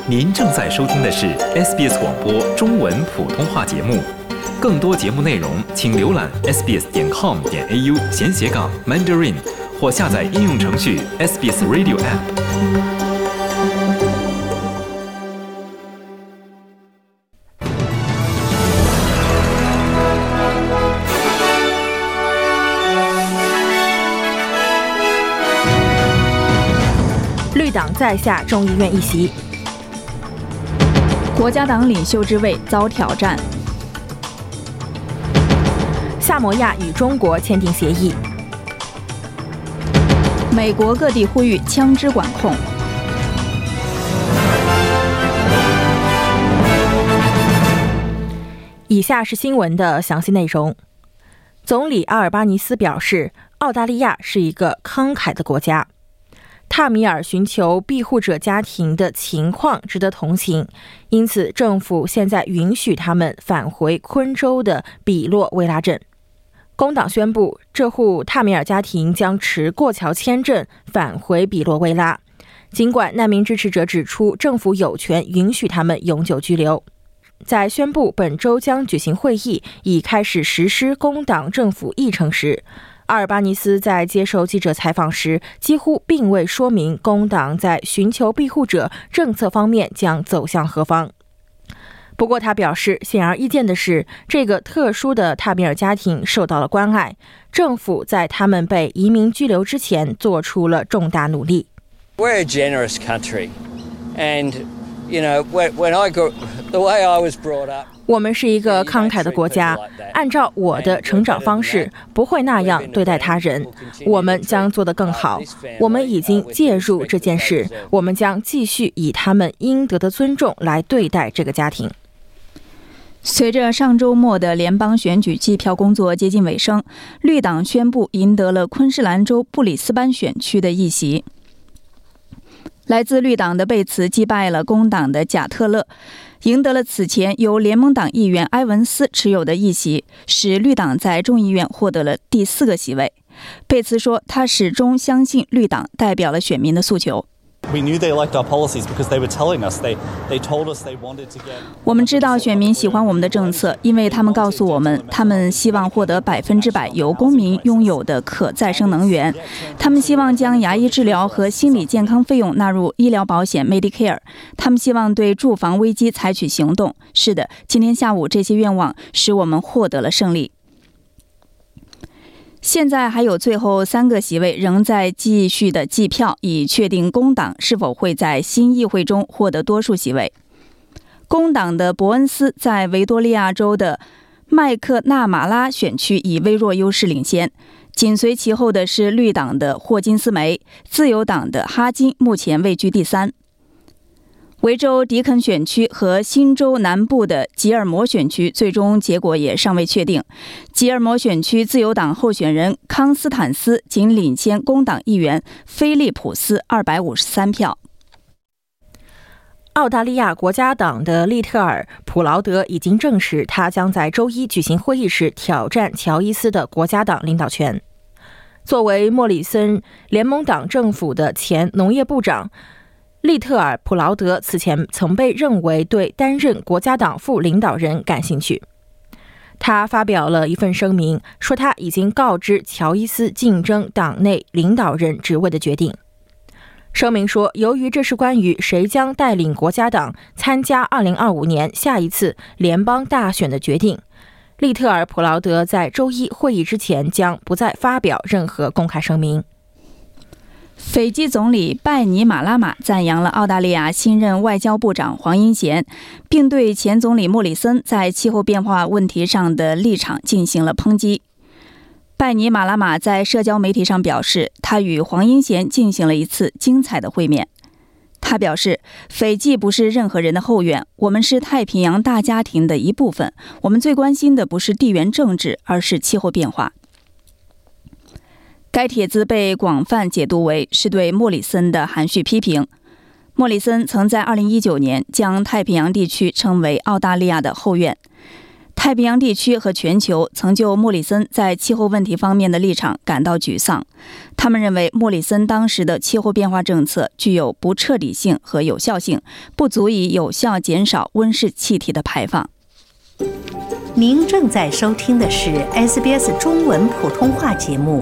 您正在收听的是 SBS 广播中文普通话节目。更多节目内容，请浏览 sbs.com.au/Mandarin 或下载应用程序 SBS Radio App。 绿党再下众议院一席， 国家党领袖之位遭挑战。 萨摩亚与中国签订协议。 美国各地呼吁枪支管控。 以下是新闻的详细内容。总理阿尔巴尼斯表示，澳大利亚是一个慷慨的国家。塔米尔寻求庇护者家庭的情况值得同情，因此政府现在允许他们返回昆州的比洛维拉镇。工党宣布，这户塔米尔家庭将持过桥签证返回比洛维拉，尽管难民支持者指出政府有权允许他们永久居留。在宣布本周将举行会议以开始实施工党政府议程时，阿尔巴尼斯在接受记者采访时几乎并未说明工党在寻求庇护者政策方面将走向何方。不过他表示，显而易见的是，这个特殊的塔米尔家庭受到了关爱，政府在他们被移民拘留之前做出了重大努力。 We're a generous country, and you know, when I grew, the way I was brought up, 我们是一个慷慨的国家，按照我的成长方式，不会那样对待他人。我们将做得更好。我们已经介入这件事，我们将继续以他们应得的尊重来对待这个家庭。 随着上周末的联邦选举计票工作接近尾声，绿党宣布赢得了昆士兰州布里斯班选区的一席。来自绿党的贝茨击败了工党的贾特勒，赢得了此前由联盟党议员埃文斯持有的一席，使绿党在众议院获得了第4个席位。贝茨说，他始终相信绿党代表了选民的诉求。我们知道选民喜欢我们的政策，因为他们告诉我们，他们希望获得100%由公民拥有的可再生能源。他们希望将牙医治疗和心理健康费用纳入医疗保险 Medicare。他们希望对住房危机采取行动。是的，今天下午这些愿望使我们获得了胜利。现在还有最后3个席位仍在继续的计票，以确定工党是否会在新议会中获得多数席位。工党的伯恩斯在维多利亚州的麦克纳马拉选区以微弱优势领先，紧随其后的是绿党的霍金斯梅，自由党的哈金目前位居第3。维州迪肯选区和新州南部的吉尔摩选区最终结果也尚未确定。吉尔摩选区自由党候选人康斯坦斯仅领先工党议员菲利普斯253票。 澳大利亚国家党的利特尔·普劳德已经证实，他将在周一举行会议时挑战乔伊斯的国家党领导权。作为莫里森联盟党政府的前农业部长，利特尔·普劳德此前曾被认为对担任国家党副领导人感兴趣。他发表了一份声明，说他已经告知乔伊斯竞争党内领导人职位的决定。声明说，由于这是关于谁将带领国家党参加2025年下一次联邦大选的决定，利特尔·普劳德在周一会议之前将不再发表任何公开声明。 斐济总理拜尼马拉马赞扬了澳大利亚新任外交部长黄英贤，并对前总理莫里森在气候变化问题上的立场进行了抨击。拜尼马拉马在社交媒体上表示，他与黄英贤进行了一次精彩的会面。他表示，斐济不是任何人的后院，我们是太平洋大家庭的一部分，我们最关心的不是地缘政治，而是气候变化。该帖子被广泛解读为是对莫里森的含蓄批评。莫里森曾在2019年将太平洋地区称为澳大利亚的后院。 太平洋地区和全球曾就莫里森在气候问题方面的立场感到沮丧。他们认为莫里森当时的气候变化政策具有不彻底性和有效性，不足以有效减少温室气体的排放。 您正在收听的是 SBS 中文普通话节目。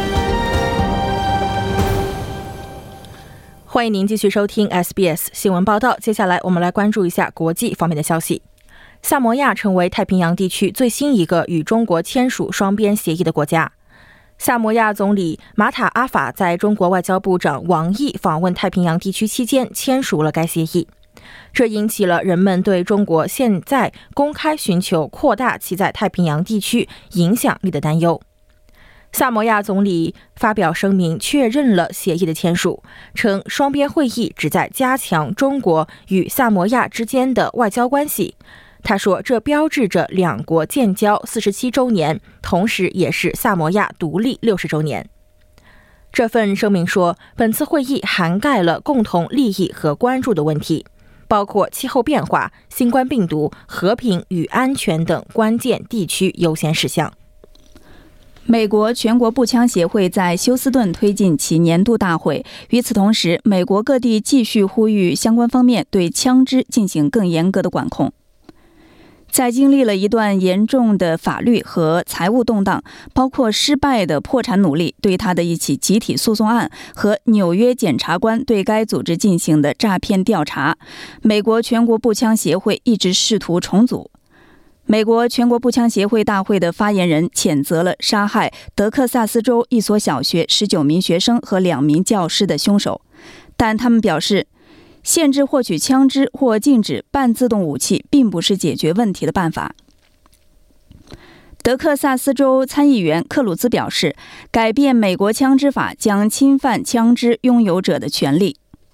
欢迎您继续收听 SBS 新闻报道。接下来我们来关注一下国际方面的消息。萨摩亚成为太平洋地区最新一个与中国签署双边协议的国家。萨摩亚总理马塔阿法在中国外交部长王毅访问太平洋地区期间签署了该协议，这引起了人们对中国现在公开寻求扩大其在太平洋地区影响力的担忧。萨摩亚总理发表声明确认了协议的签署，称双边会议旨在加强中国与萨摩亚之间的外交关系。他说，这标志着两国建交47周年，同时也是萨摩亚独立60周年。这份声明说，本次会议涵盖了共同利益和关注的问题，包括气候变化、新冠病毒、和平与安全等关键地区优先事项。 美国全国步枪协会在休斯顿推进其年度大会，与此同时，美国各地继续呼吁相关方面对枪支进行更严格的管控。在经历了一段严重的法律和财务动荡，包括失败的破产努力、对他的一起集体诉讼案和纽约检察官对该组织进行的诈骗调查，美国全国步枪协会一直试图重组。美国全国步枪协会大会的发言人谴责了杀害德克萨斯州一所小学19名学生和2名教师的凶手，但他们表示，限制获取枪支或禁止半自动武器并不是解决问题的办法。德克萨斯州参议员克鲁兹表示，改变美国枪支法将侵犯枪支拥有者的权利。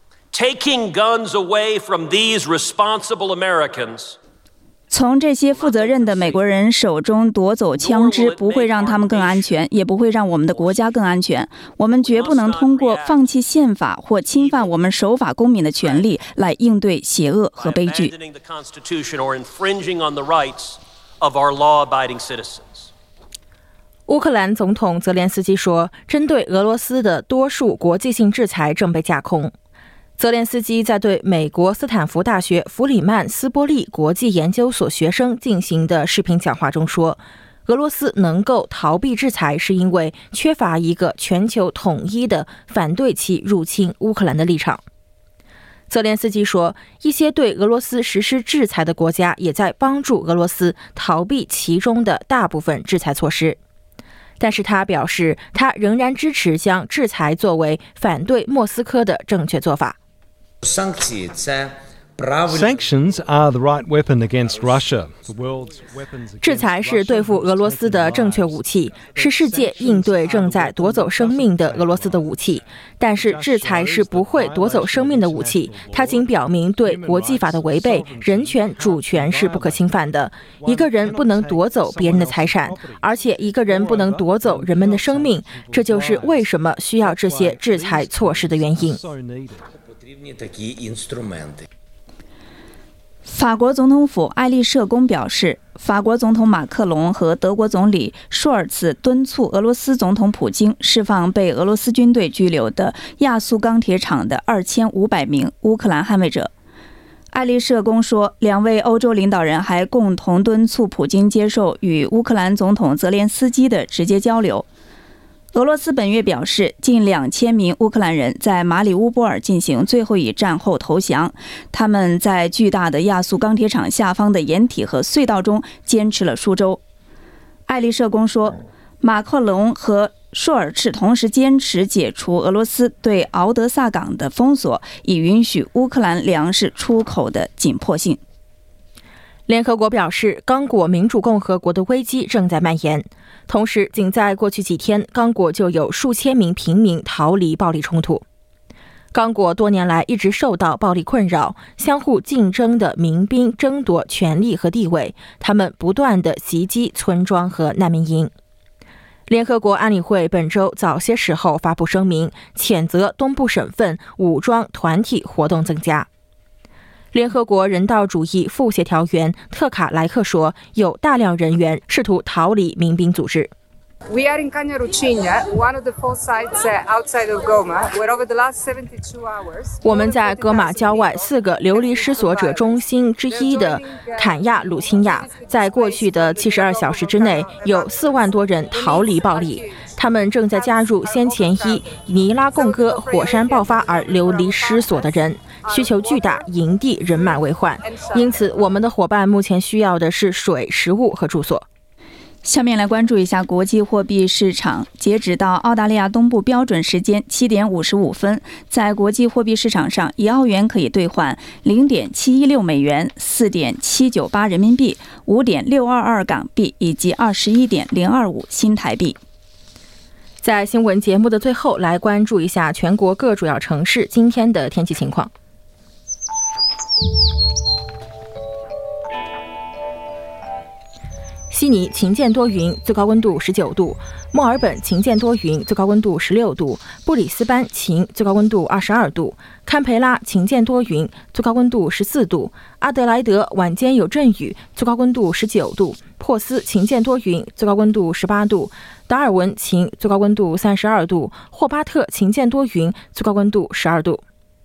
Taking guns away from these responsible Americans 从这些负责任的美国人手中夺走枪支，不会让他们更安全，也不会让我们的国家更安全。我们绝不能通过放弃宪法或侵犯我们守法公民的权利来应对邪恶和悲剧。 乌克兰总统泽连斯基说，针对俄罗斯的多数国际性制裁正被架空。泽连斯基在对美国斯坦福大学弗里曼斯波利国际研究所学生进行的视频讲话中说，俄罗斯能够逃避制裁是因为缺乏一个全球统一的反对其入侵乌克兰的立场。泽连斯基说，一些对俄罗斯实施制裁的国家也在帮助俄罗斯逃避其中的大部分制裁措施。但是他表示，他仍然支持将制裁作为反对莫斯科的正确做法。 Sanctions are the right weapon against Russia. The world's weapons against 制裁是对付俄罗斯的正确武器，是世界应对正在夺走生命的俄罗斯的武器。但是制裁是不会夺走生命的武器，它仅表明对国际法的违背，人权主权是不可侵犯的。一个人不能夺走别人的财产，而且一个人不能夺走人们的生命，这就是为什么需要这些制裁措施的原因。 法国总统府爱丽舍宫表示，法国总统马克龙和德国总理舒尔茨敦促俄罗斯总统普京释放被俄罗斯军队拘留的亚速钢铁厂的2500名乌克兰捍卫者。爱丽舍宫说，两位欧洲领导人还共同敦促普京接受与乌克兰总统泽连斯基的直接交流。俄罗斯本月表示，近2000名乌克兰人在马里乌波尔进行最后一战后投降，他们在巨大的亚速钢铁厂下方的掩体和隧道中坚持了数周。爱丽舍宫说，马克龙和舒尔茨同时坚持解除俄罗斯对敖德萨港的封锁，以允许乌克兰粮食出口的紧迫性。 联合国表示，刚果民主共和国的危机正在蔓延。同时，仅在过去几天，刚果就有数千名平民逃离暴力冲突。刚果多年来一直受到暴力困扰，相互竞争的民兵争夺权力和地位，他们不断地袭击村庄和难民营。联合国安理会本周早些时候发布声明，谴责东部省份武装团体活动增加。 联合国人道主义副协调员特卡莱克说，有大量人员试图逃离民兵组织。 We are in Canyarucinya, one of the 4 sites outside of Goma, where over the last 72 hours. 我们在戈马郊外4个流离失所者中心之一的坎亚鲁钦亚，在过去的72小时之内，有4万多人逃离暴力。他们正在加入先前因尼拉贡哥火山爆发而流离失所的人，需求巨大，营地人满为患。因此，我们的伙伴目前需要的是水、食物和住所。 下面来关注一下国际货币市场。截止到澳大利亚东部标准时间7点55分，在国际货币市场上，1澳元可以兑换0.716美元、4.798人民币、5.622港币以及21.025新台币。 在新闻节目的最后，来关注一下全国各主要城市今天的天气情况。悉尼晴间多云，最高温度19度；墨尔本晴间多云，最高温度16度；布里斯班晴，最高温度22度；堪培拉晴间多云，最高温度14度；阿德莱德晚间有阵雨，最高温度19度；珀斯晴间多云，最高温度18度；达尔文晴，最高温度32度；霍巴特晴间多云，最高温度12度。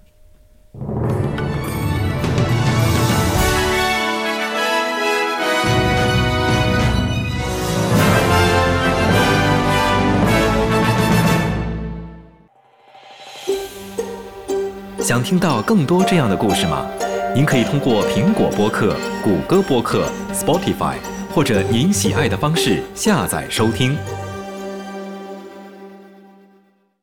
想听到更多这样的故事吗？您可以通过苹果播客、谷歌播客、Spotify 或者您喜爱的方式下载收听。